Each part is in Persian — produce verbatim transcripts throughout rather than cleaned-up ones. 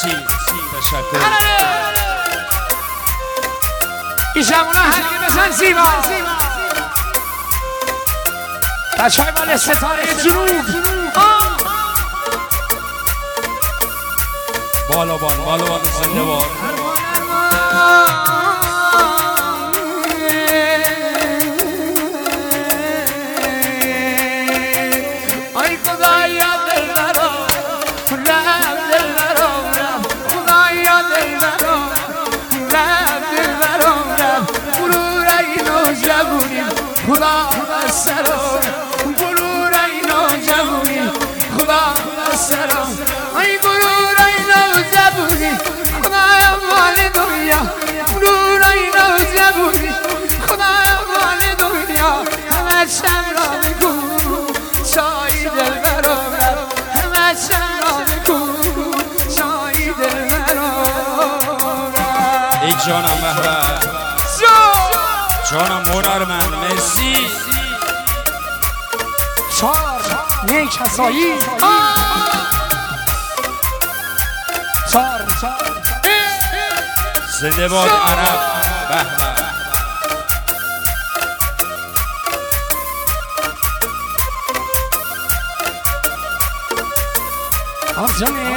مرسی تشکر این جوونا هرگی بزن زیبا بچه های مال ستاره جنوب بالا بان بالا بان زنده بان ای خدایا دل برو رب دل برو رب خدایا دل برو رب دل برو رب غرور اینو جوونی خدا بسرو غرور اینو جوونی خدا بسرو ای غرور اینو جوونی خدایا مال دنیا غرور اینو جوونی خدایا مال دنیا همه شم را بگو چای دل برو همه شم را بگو چای دل برو ای جانم محبت جانم هنرمند مرسی چار یک کسایی چار چار زنده باد عرب به به آجانه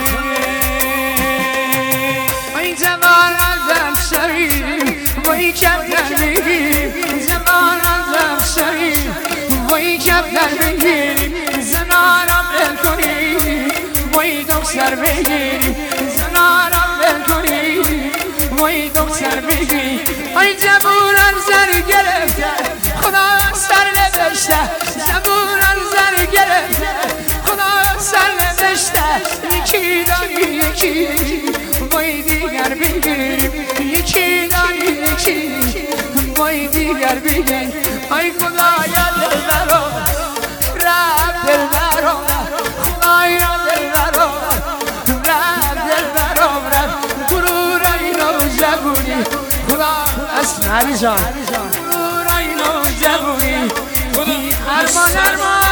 ای جمال ازم شوی وای کفتر بگیریم جمال ازم شوی وای کفتر بگیریم زنارم بل کنیم وای دکتر بگیریم زنارم بل کنیم وای دکتر بگیریم ای جبورم زر گرفته خدا سر نوشته جبورم زر گرفته خدا سر نوشته یکی داری یکی وای دیگر بگیریم یکی داری یکی وای دیگر بگیریم ای خدایا دل برو رب دل برو خدایا دل برو رب دل برو رب غرور اینو جوونی خدا اسم علی جان غرور اینو جوونی ارمان ارمان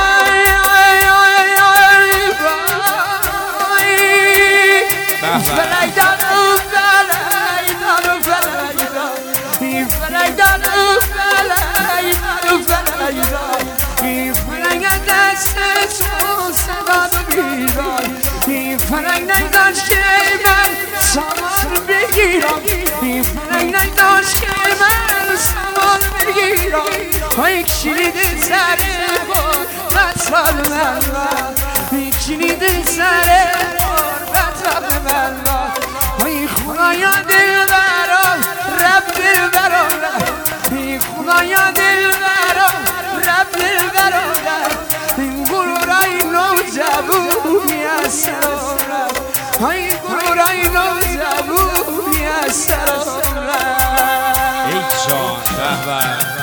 فلایدان او فلایدان او فلایدان این فلایدان او فلایدان او فلایدان این فلایدان دست تو صدا بیدان این فلایدان داشت که من سامان بگیرم این فلایدان داشت که من سامان بگیرم ای کلید سر بطل من ای کلید سر بطل من ای خدایا دل برام رب دل برام ای خدایا دل برام رب دل برام این غرورای نوجوونی از سرم ای غرورای نوجوونی از سرم ای جان به به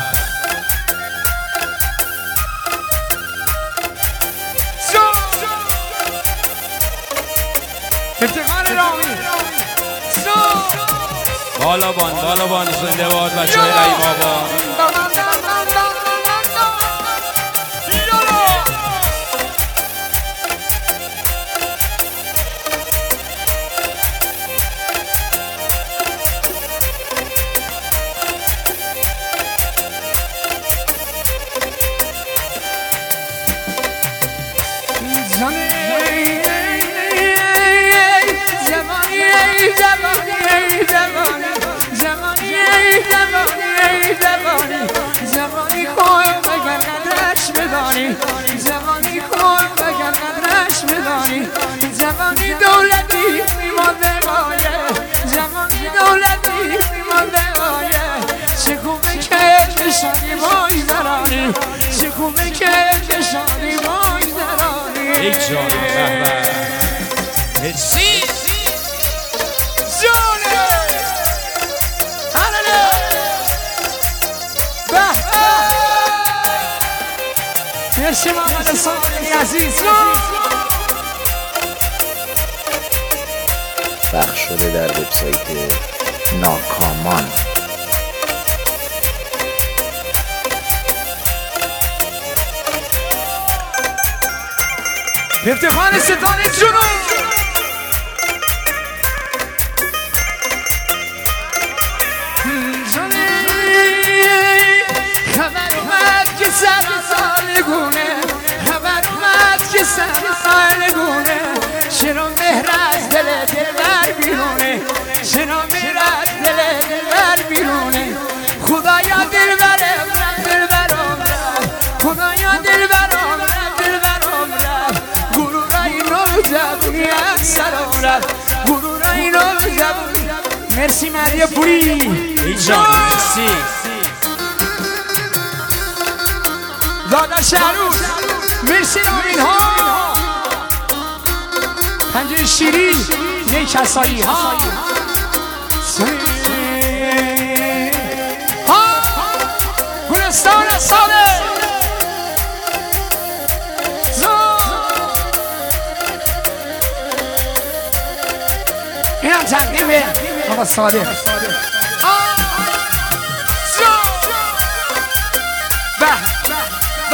افتخار رامی بالا بان بالا بان زنده باد بچه های رئی بابا جوانی خود بگر قدرش بدانی جوانی خود بگر قدرش بدانی جوانی دولتی میمانده بایه جوانی دولتی میمانده بایه چه خوبه که شادی بای درانی چه خوبه که شادی بای درانی ای جان به به مرسی جونه هلله مرسی محمد صالحی عزیز پخش شده در وبسایت ناکامان. افتخار ستاره جنوب سر سالگونه خبر اومد که سر سالگونه چرا مهر از دل دلبر بیرونه چرا مهر از دل دلبر بیرونه خدایا دلبرم رفت دلبرم رفت خدایا دلبرم رفت دلبرم رفت غرورای رو جوونی از سرم رفت غرورای رو جوونی. مرسی مریا پوری ایجان مرسی دادا شهروز مرسی نامین ها پنجه شیری نیک کسایی ها ها گلستان ساده این هم تقریبه آقا ساده به به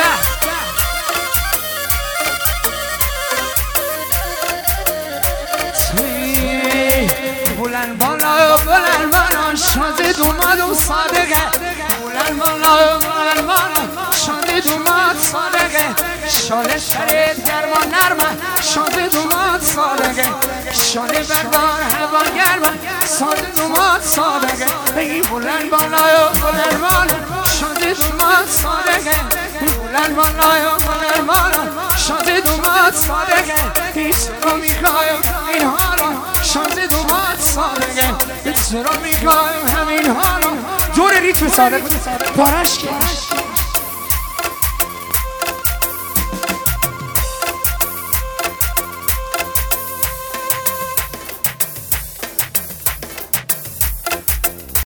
بلند بالا بلند بالا شادت اومد و صادقه بلند بالا بلند بالا شادت اومد صادقه شاله شرید گرما نرمه شادت اومد صادقه شاله بردار هوا گرمه شادت اومد صادقه بگی بلند بالا بلند بالا شادت اومد صادقه بلند بالا بلند بالا شادت اومد صادقه هیچ رو میخوایم این حالا شادت اومد صادقه هیچ رو میخوایم همین حالا دور ریتم صادق بارش که